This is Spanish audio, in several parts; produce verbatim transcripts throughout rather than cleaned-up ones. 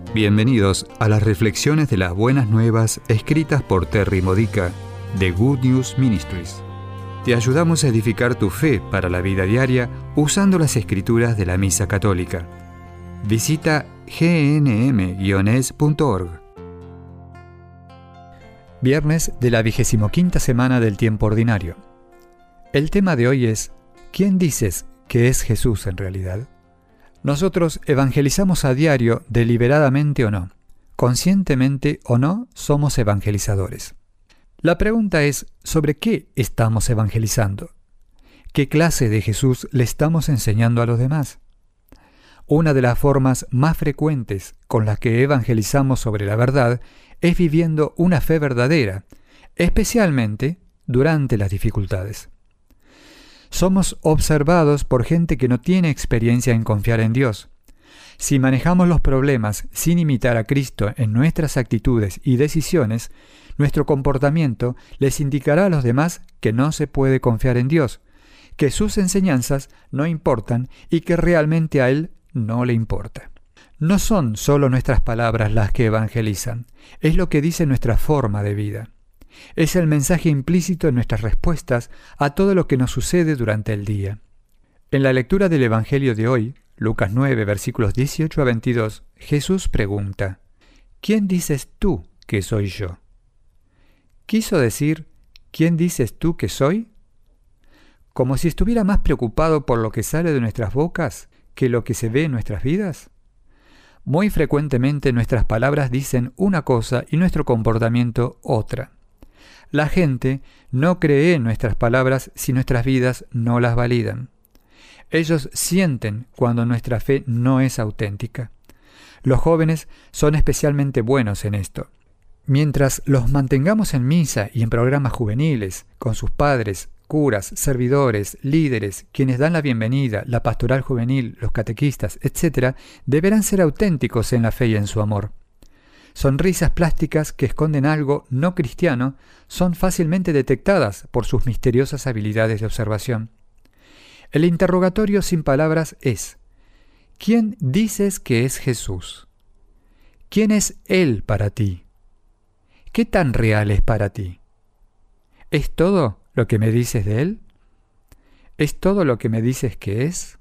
Bienvenidos a las reflexiones de las buenas nuevas escritas por Terry Modica de Good News Ministries. Te ayudamos a edificar tu fe para la vida diaria usando las escrituras de la Misa Católica. Visita g n m guion es punto org. Viernes de la vigésimo quinta semana del tiempo ordinario. El tema de hoy es: ¿quién dices que es Jesús en realidad? Nosotros evangelizamos a diario, deliberadamente o no, conscientemente o no, somos evangelizadores. La pregunta es: ¿sobre qué estamos evangelizando? ¿Qué clase de Jesús le estamos enseñando a los demás? Una de las formas más frecuentes con las que evangelizamos sobre la verdad es viviendo una fe verdadera, especialmente durante las dificultades. Somos observados por gente que no tiene experiencia en confiar en Dios. Si manejamos los problemas sin imitar a Cristo en nuestras actitudes y decisiones, nuestro comportamiento les indicará a los demás que no se puede confiar en Dios, que sus enseñanzas no importan y que realmente a Él no le importa. No son solo nuestras palabras las que evangelizan, es lo que dice nuestra forma de vida. Es el mensaje implícito en nuestras respuestas a todo lo que nos sucede durante el día. En la lectura del Evangelio de hoy, Lucas nueve, versículos dieciocho a veintidós, Jesús pregunta: ¿quién dices tú que soy yo? ¿Quiso decir, ¿quién dices tú que soy? Como si estuviera más preocupado por lo que sale de nuestras bocas que lo que se ve en nuestras vidas. Muy frecuentemente nuestras palabras dicen una cosa y nuestro comportamiento otra. La gente no cree en nuestras palabras si nuestras vidas no las validan. Ellos sienten cuando nuestra fe no es auténtica. Los jóvenes son especialmente buenos en esto. Mientras los mantengamos en misa y en programas juveniles, con sus padres, curas, servidores, líderes, quienes dan la bienvenida, la pastoral juvenil, los catequistas, etcétera, deberán ser auténticos en la fe y en su amor. Sonrisas plásticas que esconden algo no cristiano son fácilmente detectadas por sus misteriosas habilidades de observación. El interrogatorio sin palabras es: ¿quién dices que es Jesús? ¿Quién es Él para ti? ¿Qué tan real es para ti? ¿Es todo lo que me dices de Él? ¿Es todo lo que me dices que es?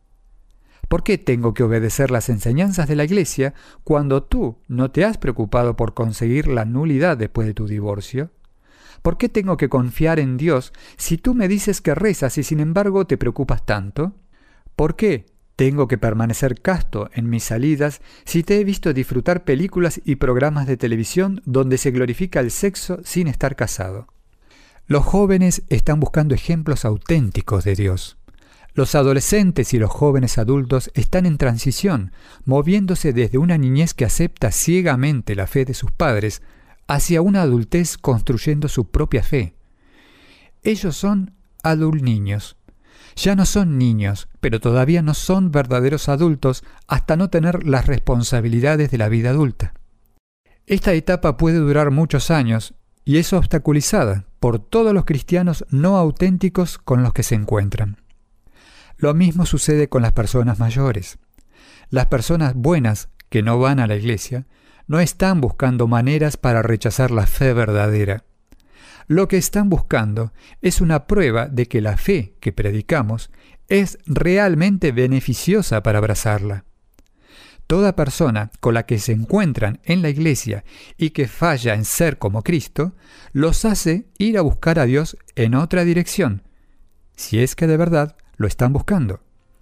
¿Por qué tengo que obedecer las enseñanzas de la Iglesia cuando tú no te has preocupado por conseguir la nulidad después de tu divorcio? ¿Por qué tengo que confiar en Dios si tú me dices que rezas y sin embargo te preocupas tanto? ¿Por qué tengo que permanecer casto en mis salidas si te he visto disfrutar películas y programas de televisión donde se glorifica el sexo sin estar casado? Los jóvenes están buscando ejemplos auténticos de Dios. Los adolescentes y los jóvenes adultos están en transición, moviéndose desde una niñez que acepta ciegamente la fe de sus padres hacia una adultez construyendo su propia fe. Ellos son adult niños. Ya no son niños, pero todavía no son verdaderos adultos hasta no tener las responsabilidades de la vida adulta. Esta etapa puede durar muchos años y es obstaculizada por todos los cristianos no auténticos con los que se encuentran. Lo mismo sucede con las personas mayores. Las personas buenas que no van a la iglesia no están buscando maneras para rechazar la fe verdadera. Lo que están buscando es una prueba de que la fe que predicamos es realmente beneficiosa para abrazarla. Toda persona con la que se encuentran en la iglesia y que falla en ser como Cristo, los hace ir a buscar a Dios en otra dirección, si es que de verdad lo están buscando.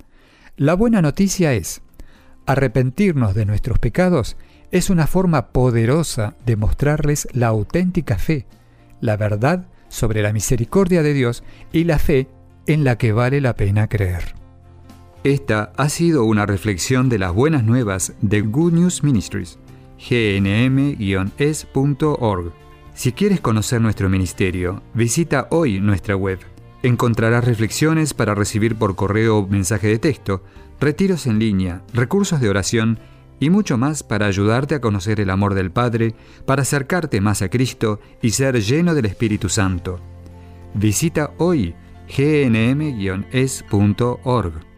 La buena noticia es: arrepentirnos de nuestros pecados es una forma poderosa de mostrarles la auténtica fe, la verdad sobre la misericordia de Dios y la fe en la que vale la pena creer. Esta ha sido una reflexión de las buenas nuevas de Good News Ministries, g n m guion es punto org. Si quieres conocer nuestro ministerio, visita hoy nuestra web. Encontrarás reflexiones para recibir por correo o mensaje de texto, retiros en línea, recursos de oración y mucho más para ayudarte a conocer el amor del Padre, para acercarte más a Cristo y ser lleno del Espíritu Santo. Visita hoy g n m guion es punto org.